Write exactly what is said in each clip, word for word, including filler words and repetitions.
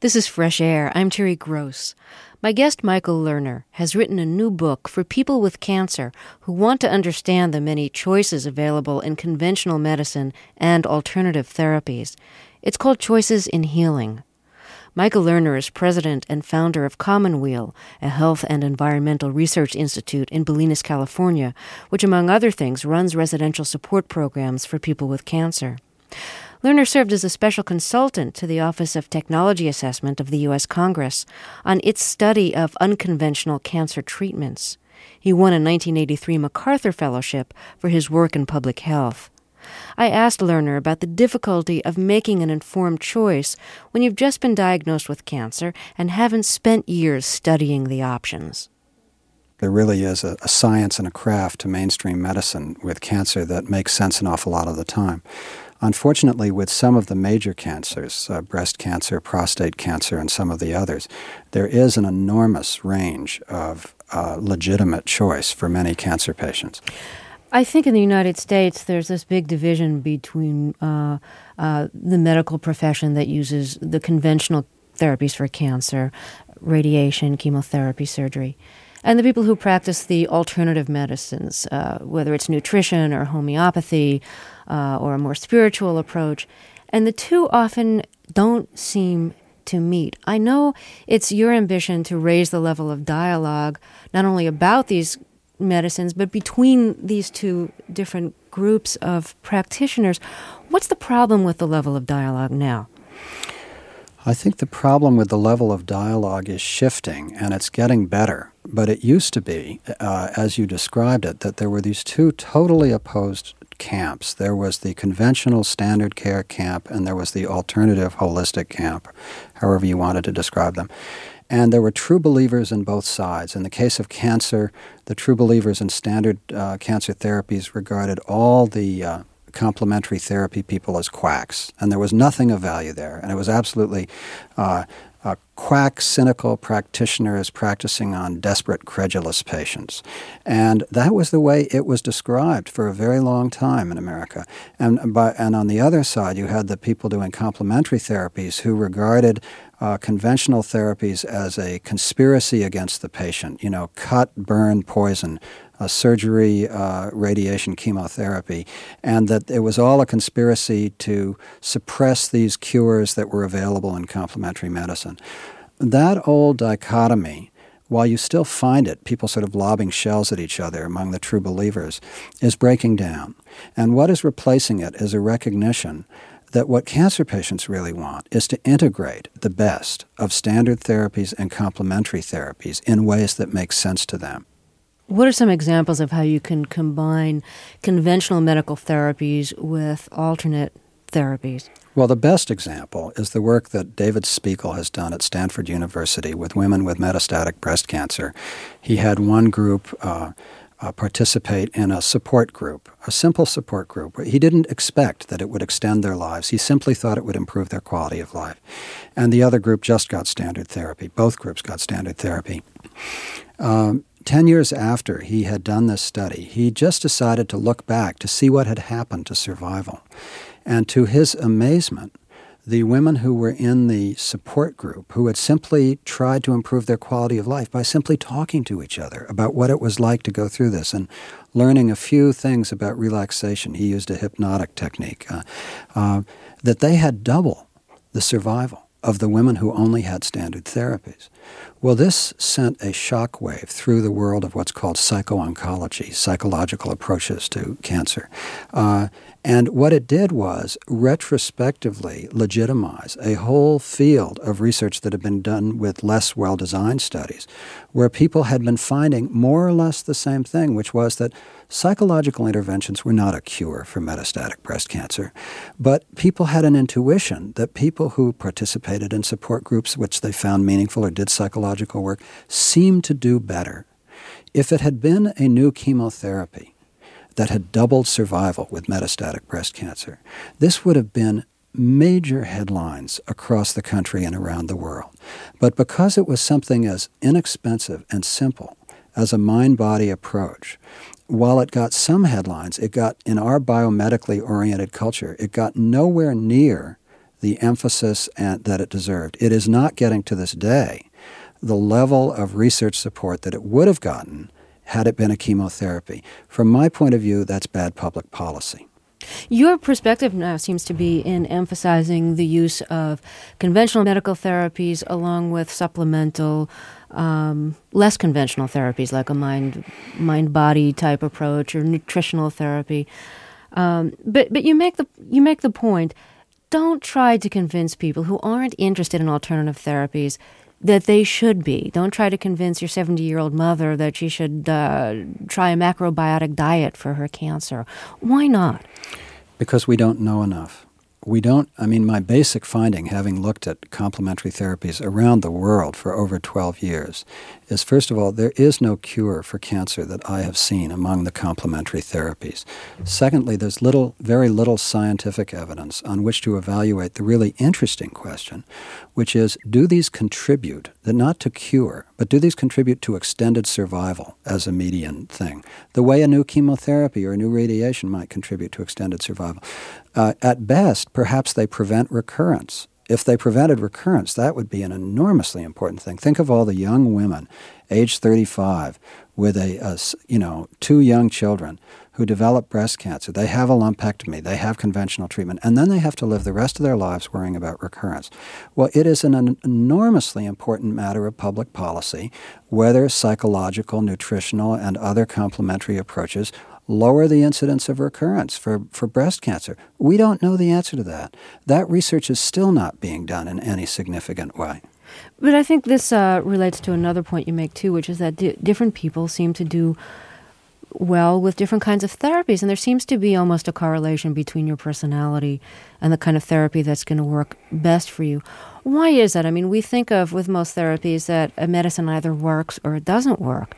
This is Fresh Air. I'm Terry Gross. My guest, Michael Lerner, has written a new book for people with cancer who want to understand the many choices available in conventional medicine and alternative therapies. It's called Choices in Healing. Michael Lerner is president and founder of Commonweal, a health and environmental research institute in Bolinas, California, which, among other things, runs residential support programs for people with cancer. Lerner served as a special consultant to the Office of Technology Assessment of the U S Congress on its study of unconventional cancer treatments. He won a nineteen eighty-three MacArthur Fellowship for his work in public health. I asked Lerner about the difficulty of making an informed choice when you've just been diagnosed with cancer and haven't spent years studying the options. There really is a, a science and a craft to mainstream medicine with cancer that makes sense an awful lot of the time. Unfortunately, with some of the major cancers, uh, breast cancer, prostate cancer, and some of the others, there is an enormous range of uh, legitimate choice for many cancer patients. I think in the United States there's this big division between uh, uh, the medical profession that uses the conventional therapies for cancer, radiation, chemotherapy, surgery, and the people who practice the alternative medicines, uh, whether it's nutrition or homeopathy uh, or a more spiritual approach. And the two often don't seem to meet. I know it's your ambition to raise the level of dialogue, not only about these medicines, but between these two different groups of practitioners. What's the problem with the level of dialogue now? I think the problem with the level of dialogue is shifting, and it's getting better. But it used to be, uh, as you described it, that there were these two totally opposed camps. There was the conventional standard care camp, and there was the alternative holistic camp, however you wanted to describe them. And there were true believers in both sides. In the case of cancer, the true believers in standard uh, cancer therapies regarded all the uh, complementary therapy people as quacks, and there was nothing of value there. And it was absolutely uh, uh, quack, cynical practitioners practicing on desperate, credulous patients. And that was the way it was described for a very long time in America. And, by, and on the other side, you had the people doing complementary therapies who regarded Uh, conventional therapies as a conspiracy against the patient, you know, cut, burn, poison, uh, surgery, uh, radiation, chemotherapy, and that it was all a conspiracy to suppress these cures that were available in complementary medicine. That old dichotomy, while you still find it, people sort of lobbing shells at each other among the true believers, is breaking down. And what is replacing it is a recognition that what cancer patients really want is to integrate the best of standard therapies and complementary therapies in ways that make sense to them. What are some examples of how you can combine conventional medical therapies with alternate therapies? Well, the best example is the work that David Spiegel has done at Stanford University with women with metastatic breast cancer. He had one group uh, Uh, participate in a support group, a simple support group. He didn't expect that it would extend their lives. He simply thought it would improve their quality of life. And the other group just got standard therapy. Both groups got standard therapy. Um, ten years after he had done this study, he just decided to look back to see what had happened to survival. And to his amazement, the women who were in the support group, who had simply tried to improve their quality of life by simply talking to each other about what it was like to go through this and learning a few things about relaxation — he used a hypnotic technique uh, — uh, that they had double the survival of the women who only had standard therapies. Well, this sent a shockwave through the world of what's called psycho-oncology, psychological approaches to cancer. Uh, and what it did was retrospectively legitimize a whole field of research that had been done with less well-designed studies, where people had been finding more or less the same thing, which was that psychological interventions were not a cure for metastatic breast cancer, but people had an intuition that people who participated in support groups, which they found meaningful or did psychological work, seemed to do better. If it had been a new chemotherapy that had doubled survival with metastatic breast cancer, this would have been major headlines across the country and around the world. But because it was something as inexpensive and simple as a mind-body approach, while it got some headlines, it got, in our biomedically oriented culture, it got nowhere near the emphasis and, that it deserved. It is not getting to this day the level of research support that it would have gotten had it been a chemotherapy. From my point of view, that's bad public policy. Your perspective now seems to be in emphasizing the use of conventional medical therapies along with supplemental, um, less conventional therapies like a mind, mind-body type approach or nutritional therapy. Um, but but you make the you make the point. Don't try to convince people who aren't interested in alternative therapies that they should be. Don't try to convince your seventy-year-old mother that she should uh, try a macrobiotic diet for her cancer. Why not? Because we don't know enough. We don't, I mean, my basic finding, having looked at complementary therapies around the world for over twelve years, is first of all, there is no cure for cancer that I have seen among the complementary therapies. Secondly, there's little, very little scientific evidence on which to evaluate the really interesting question, which is, do these contribute, not to cure, but do these contribute to extended survival as a median thing, the way a new chemotherapy or a new radiation might contribute to extended survival? Uh, at best, perhaps they prevent recurrence. If they prevented recurrence, that would be an enormously important thing. Think of all the young women, age thirty-five, with a, a you know, two young children who develop breast cancer. They have a lumpectomy. They have conventional treatment. And then they have to live the rest of their lives worrying about recurrence. Well, it is an, an enormously important matter of public policy whether psychological, nutritional, and other complementary approaches lower the incidence of recurrence for, for breast cancer. We don't know the answer to that. That research is still not being done in any significant way. But I think this uh, relates to another point you make, too, which is that di- different people seem to do well with different kinds of therapies, and there seems to be almost a correlation between your personality and the kind of therapy that's going to work best for you. Why is that? I mean, we think of, with most therapies, that a medicine either works or it doesn't work.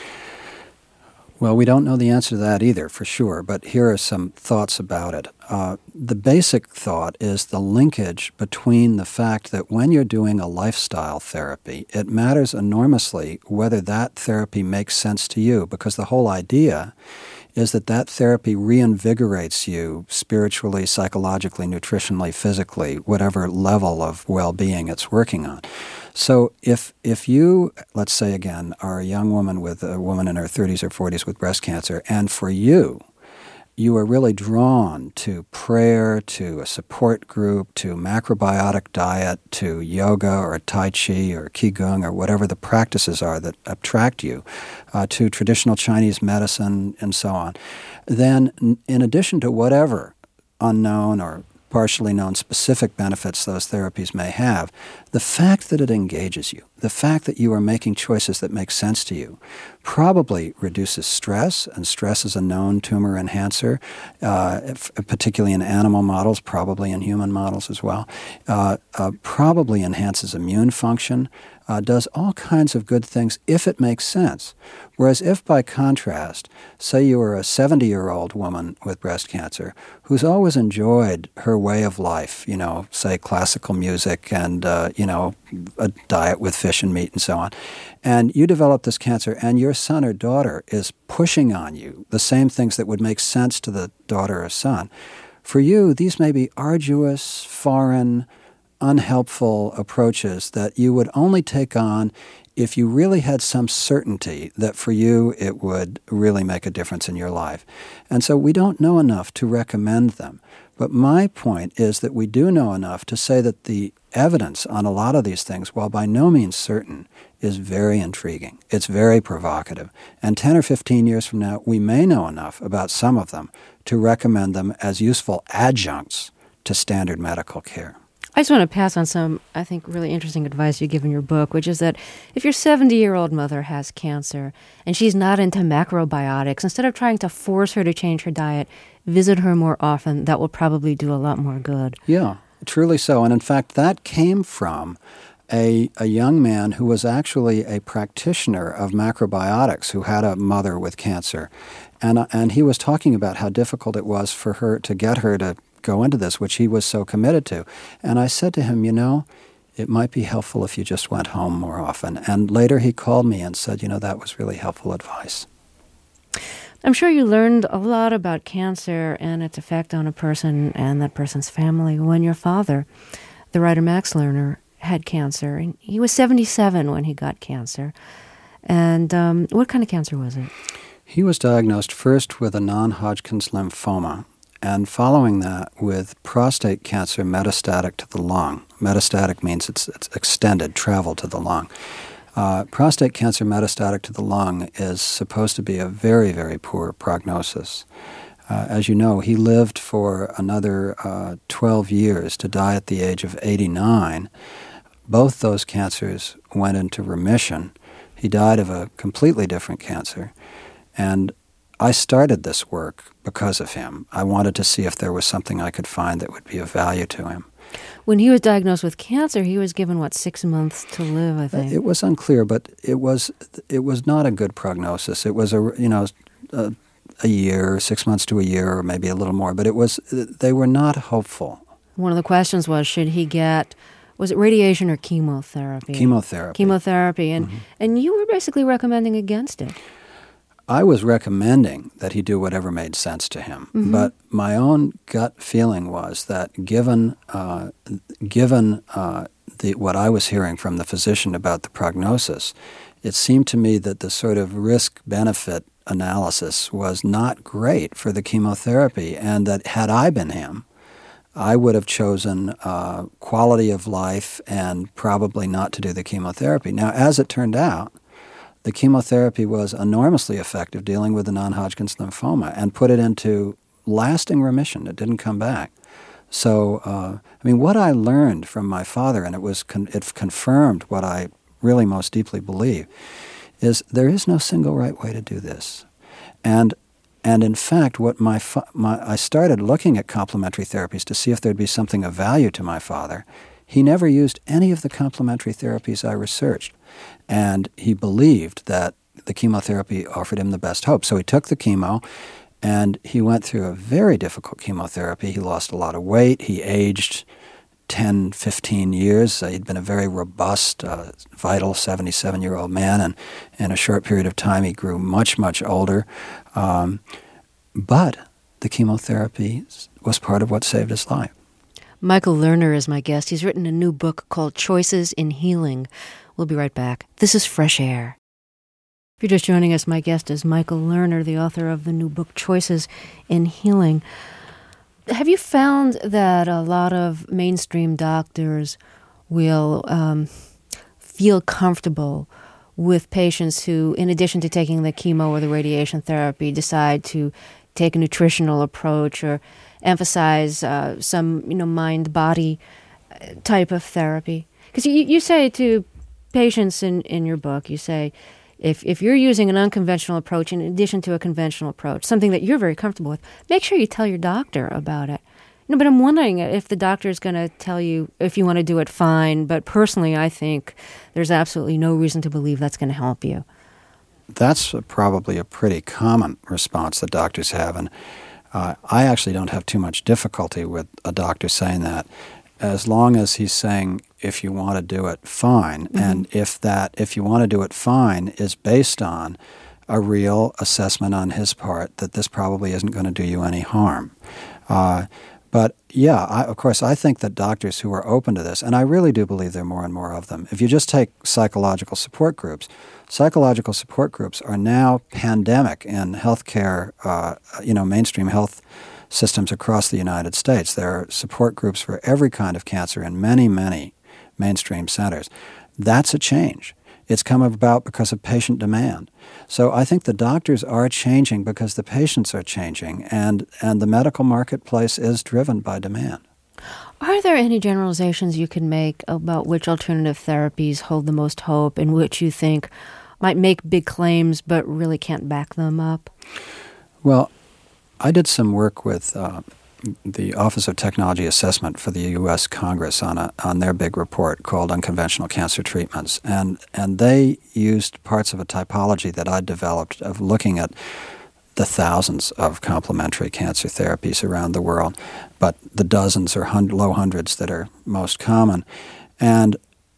Well, we don't know the answer to that either, for sure, but here are some thoughts about it. Uh, the basic thought is the linkage between the fact that when you're doing a lifestyle therapy, it matters enormously whether that therapy makes sense to you, because the whole idea is that that therapy reinvigorates you spiritually, psychologically, nutritionally, physically, whatever level of well-being it's working on. So if if you, let's say again, are a young woman with a woman in her thirties or forties with breast cancer, and for you, you are really drawn to prayer, to a support group, to macrobiotic diet, to yoga or Tai Chi or Qigong or whatever the practices are that attract you, uh, to traditional Chinese medicine and so on, then in addition to whatever unknown or partially known specific benefits those therapies may have, the fact that it engages you, the fact that you are making choices that make sense to you, probably reduces stress, and stress is a known tumor enhancer, uh, if, particularly in animal models, probably in human models as well, uh, uh, probably enhances immune function, uh, does all kinds of good things if it makes sense. Whereas if, by contrast, say you were a seventy-year-old woman with breast cancer who's always enjoyed her way of life, you know, say classical music and, uh, you know, a diet with fish and meat and so on, and you develop this cancer and your son or daughter is pushing on you the same things that would make sense to the daughter or son, for you, these may be arduous, foreign, unhelpful approaches that you would only take on if you really had some certainty that for you it would really make a difference in your life. And so we don't know enough to recommend them. But my point is that we do know enough to say that the evidence on a lot of these things, while by no means certain, is very intriguing. It's very provocative. And ten or fifteen years from now, we may know enough about some of them to recommend them as useful adjuncts to standard medical care. I just want to pass on some, I think, really interesting advice you give in your book, which is that if your seventy-year-old mother has cancer and she's not into macrobiotics, instead of trying to force her to change her diet, visit her more often. That will probably do a lot more good. Yeah, truly so. And in fact, that came from a, a young man who was actually a practitioner of macrobiotics who had a mother with cancer. And, uh, and he was talking about how difficult it was for her to get her to go into this, which he was so committed to. And I said to him, you know, it might be helpful if you just went home more often. And later he called me and said, you know, that was really helpful advice. I'm sure you learned a lot about cancer and its effect on a person and that person's family when your father, the writer Max Lerner, had cancer. And he was seventy-seven when he got cancer. And um, what kind of cancer was it? He was diagnosed first with a non-Hodgkin's lymphoma, and following that with prostate cancer metastatic to the lung. Metastatic means it's, it's extended, travel to the lung. Uh, prostate cancer metastatic to the lung is supposed to be a very, very poor prognosis. Uh, as you know, he lived for another uh, twelve years to die at the age of eighty-nine. Both those cancers went into remission. He died of a completely different cancer. And I started this work because of him. I wanted to see if there was something I could find that would be of value to him. When he was diagnosed with cancer, he was given, what, six months to live, I think? It was unclear, but it was it was not a good prognosis. It was, a you know, a, a year, six months to a year, or maybe a little more. But it was they were not hopeful. One of the questions was, should he get, was it radiation or chemotherapy? Chemotherapy. Chemotherapy. And, Mm-hmm. and you were basically recommending against it. I was recommending that he do whatever made sense to him, Mm-hmm. but my own gut feeling was that given uh, given uh, the what I was hearing from the physician about the prognosis, it seemed to me that the sort of risk-benefit analysis was not great for the chemotherapy, and that had I been him, I would have chosen uh, quality of life and probably not to do the chemotherapy. Now, as it turned out, the chemotherapy was enormously effective dealing with the non-Hodgkin's lymphoma and put it into lasting remission. It didn't come back. So, uh, I mean, what I learned from my father, and it was con- it confirmed what I really most deeply believe, is there is no single right way to do this. And and in fact, what my, fa- my I started looking at complementary therapies to see if there'd be something of value to my father. He never used any of the complementary therapies I researched. And he believed that the chemotherapy offered him the best hope. So he took the chemo, and he went through a very difficult chemotherapy. He lost a lot of weight. He aged ten, fifteen years. Uh, he'd been a very robust, uh, vital seventy-seven-year-old man, and in a short period of time he grew much, much older. Um, but the chemotherapy was part of what saved his life. Michael Lerner is my guest. He's written a new book called Choices in Healing. We'll be right back. This is Fresh Air. If you're just joining us, my guest is Michael Lerner, the author of the new book Choices in Healing. Have you found that a lot of mainstream doctors will um, feel comfortable with patients who, in addition to taking the chemo or the radiation therapy, decide to take a nutritional approach or emphasize uh, some, you know, mind-body type of therapy? Because you, you say to patients in, in your book, you say, if if you're using an unconventional approach in addition to a conventional approach, something that you're very comfortable with, make sure you tell your doctor about it. You know, but I'm wondering if the doctor is going to tell you, if you want to do it, fine. But personally, I think there's absolutely no reason to believe that's going to help you. That's probably a pretty common response that doctors have. And uh, I actually don't have too much difficulty with a doctor saying that, as long as he's saying, if you want to do it, fine. Mm-hmm. And if that, if you want to do it, fine, is based on a real assessment on his part that this probably isn't going to do you any harm. Uh, but yeah, I, of course, I think that doctors who are open to this, and I really do believe there are more and more of them. If you just take psychological support groups, psychological support groups are now pandemic in healthcare, uh, you know, mainstream health systems across the United States. There are support groups for every kind of cancer in many, many mainstream centers. That's a change. It's come about because of patient demand. So I think the doctors are changing because the patients are changing, and, and the medical marketplace is driven by demand. Are there any generalizations you can make about which alternative therapies hold the most hope and which you think might make big claims but really can't back them up? Well, I did some work with uh, the Office of Technology Assessment for the U S Congress on a, on their big report called Unconventional Cancer Treatments. And, and they used parts of a typology that I developed of looking at the thousands of complementary cancer therapies around the world, but the dozens or hun- low hundreds that are most common. And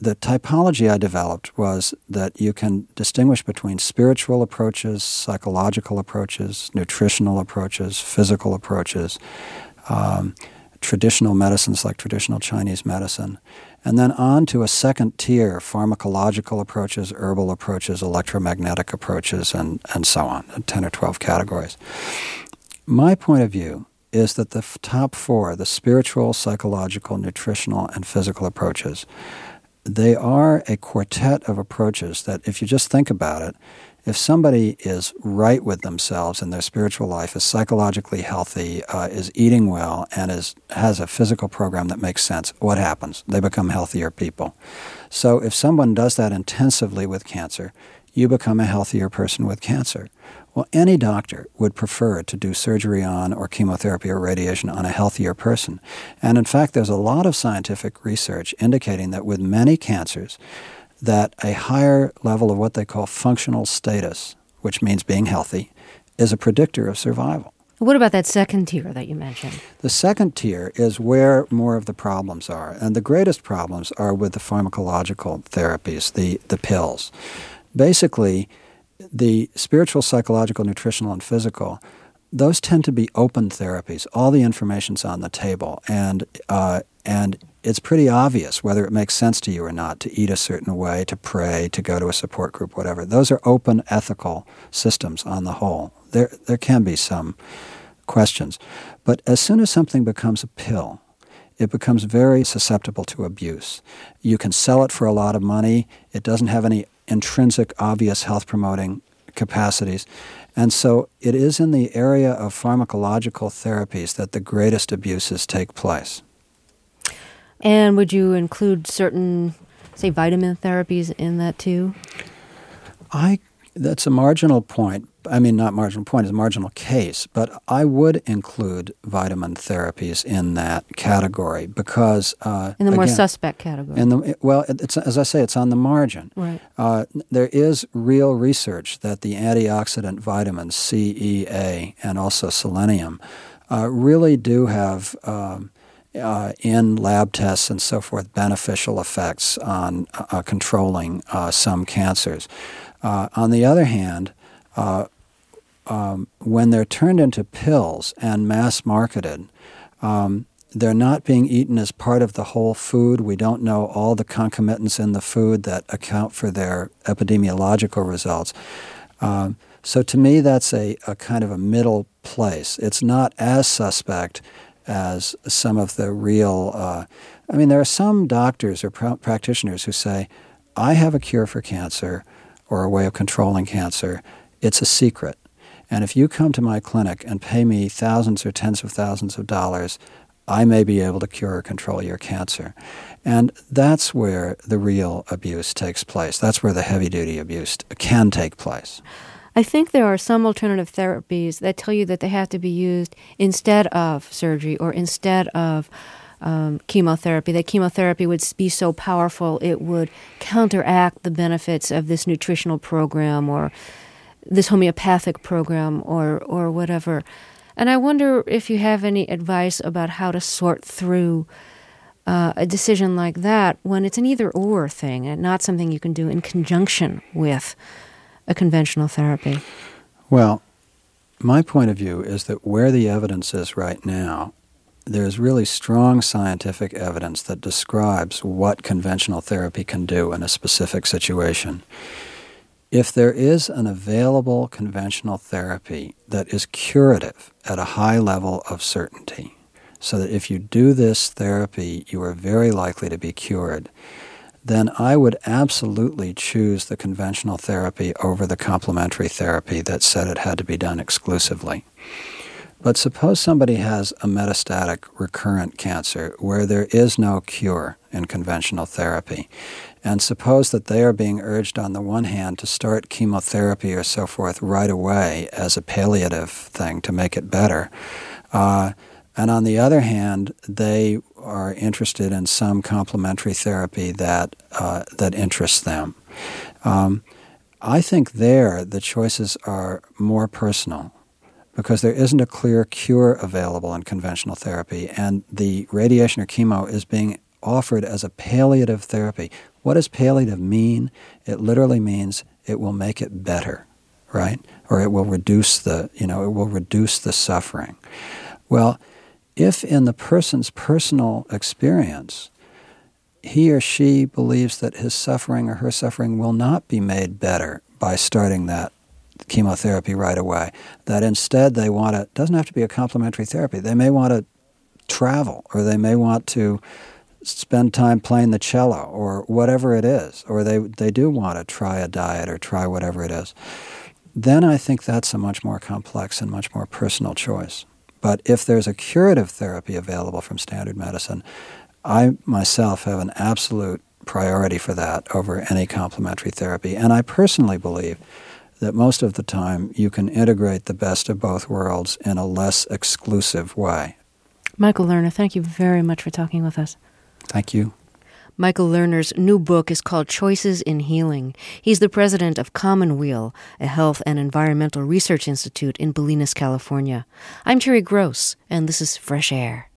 the typology I developed was that you can distinguish between spiritual approaches, psychological approaches, nutritional approaches, physical approaches, um, traditional medicines like traditional Chinese medicine, and then on to a second tier, pharmacological approaches, herbal approaches, electromagnetic approaches, and, and so on, ten or twelve categories. My point of view is that the f- top four, the spiritual, psychological, nutritional, and physical approaches, they are a quartet of approaches that if you just think about it, if somebody is right with themselves in their spiritual life, is psychologically healthy, uh, is eating well, and is has a physical program that makes sense, what happens? They become healthier people. So if someone does that intensively with cancer, you become a healthier person with cancer. Well, any doctor would prefer to do surgery on or chemotherapy or radiation on a healthier person. And in fact, there's a lot of scientific research indicating that with many cancers, that a higher level of what they call functional status, which means being healthy, is a predictor of survival. What about that second tier that you mentioned? The second tier is where more of the problems are. And the greatest problems are with the pharmacological therapies, the, the pills. Basically, the spiritual, psychological, nutritional, and physical, those tend to be open therapies. All the information's on the table, and uh, and it's pretty obvious whether it makes sense to you or not to eat a certain way, to pray, to go to a support group, whatever. Those are open, ethical systems on the whole. There, there can be some questions. But as soon as something becomes a pill, it becomes very susceptible to abuse. You can sell it for a lot of money. It doesn't have any intrinsic, obvious health-promoting capacities. And so it is in the area of pharmacological therapies that the greatest abuses take place. And would you include certain, say, vitamin therapies in that too? I that's a marginal point. I mean, not marginal point, it's a marginal case. But I would include vitamin therapies in that category because uh, in the more again, suspect category. In the well, it's as I say, it's on the margin. Right. Uh, there is real research that the antioxidant vitamins C, E, A, and also selenium uh, really do have. Um, Uh, in lab tests and so forth, beneficial effects on uh, controlling uh, some cancers. Uh, on the other hand, uh, um, when they're turned into pills and mass-marketed, um, they're not being eaten as part of the whole food. We don't know all the concomitants in the food that account for their epidemiological results. Um, so to me, that's a, a kind of a middle place. It's not as suspect as some of the real, uh, I mean, there are some doctors or pr- practitioners who say, I have a cure for cancer or a way of controlling cancer. It's a secret. And if you come to my clinic and pay me thousands or tens of thousands of dollars, I may be able to cure or control your cancer. And that's where the real abuse takes place. That's where the heavy-duty abuse can take place. I think there are some alternative therapies that tell you that they have to be used instead of surgery or instead of um, chemotherapy, that chemotherapy would be so powerful it would counteract the benefits of this nutritional program or this homeopathic program or, or whatever. And I wonder if you have any advice about how to sort through uh, a decision like that when it's an either-or thing and not something you can do in conjunction with a conventional therapy. Well, my point of view is that where the evidence is right now, there's really strong scientific evidence that describes what conventional therapy can do in a specific situation. If there is an available conventional therapy that is curative at a high level of certainty, so that if you do this therapy, you are very likely to be cured, then I would absolutely choose the conventional therapy over the complementary therapy that said it had to be done exclusively. But suppose somebody has a metastatic recurrent cancer where there is no cure in conventional therapy, and suppose that they are being urged on the one hand to start chemotherapy or so forth right away as a palliative thing to make it better, uh, and on the other hand, they are interested in some complementary therapy that uh, that interests them. Um, I think there the choices are more personal because there isn't a clear cure available in conventional therapy, and the radiation or chemo is being offered as a palliative therapy. What does palliative mean? It literally means it will make it better, right? Or it will reduce the, you know, it will reduce the suffering. Well, if in the person's personal experience, he or she believes that his suffering or her suffering will not be made better by starting that chemotherapy right away, that instead they want to, it doesn't have to be a complementary therapy, they may want to travel, or they may want to spend time playing the cello, or whatever it is, or they, they do want to try a diet or try whatever it is, then I think that's a much more complex and much more personal choice. But if there's a curative therapy available from standard medicine, I myself have an absolute priority for that over any complementary therapy. And I personally believe that most of the time you can integrate the best of both worlds in a less exclusive way. Michael Lerner, thank you very much for talking with us. Thank you. Michael Lerner's new book is called Choices in Healing. He's the president of Commonweal, a health and environmental research institute in Bolinas, California. I'm Terry Gross, and this is Fresh Air.